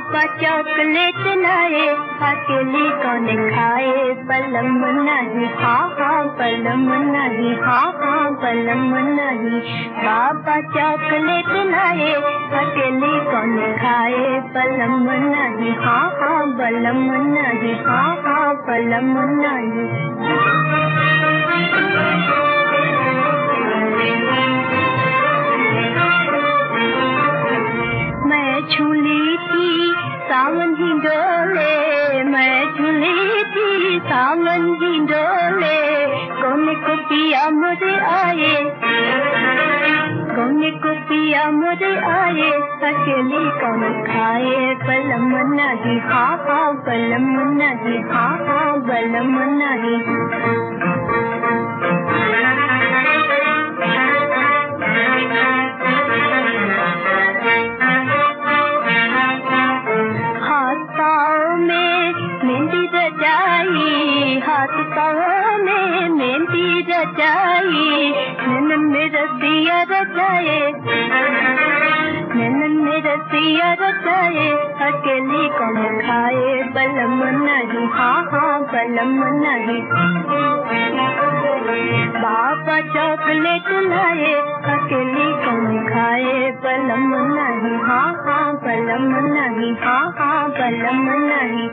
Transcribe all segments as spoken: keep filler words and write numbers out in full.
पापा चॉकलेट लाए, अकेली कौन खाए, बलम नहीं, हाँ हाँ बलम नहीं, हाँ हाँ बलम नहीं। पापा चॉकलेट लाए, अकेली कौन खाए, बलम नहीं, हाँ हाँ बलम नहीं, हाँ हाँ बलम नहीं। मैं झूली थी सावन ही डोले, मैं झूली थी सावन ही डोले, कौन को पिया मुझे आए, कौन को पिया मुझे आए, अकेली कौन खाए, बलम नहीं, हाँ हाँ बलम नहीं, हाँ हाँ बलम नहीं। हाथ पाँव में मेहंदी रचाई, नैनन में रसिया रचाए, नैनन में रसिया रचाए, अकेली कौन खाए, बलम नहीं, हाँ हाँ बलम नहीं। पापा चॉकलेट लाए, अकेली कौन खाए, बलम नहीं, हाँ हाँ बलम नहीं, हाँ हाँ बलम नहीं।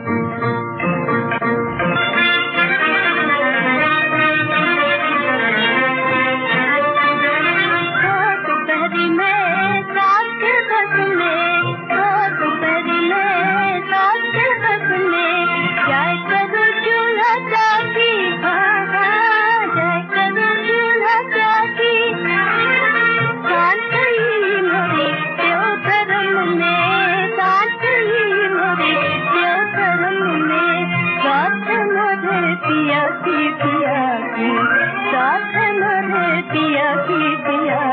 पिया की पिया की साथ मोरे पिया की पिया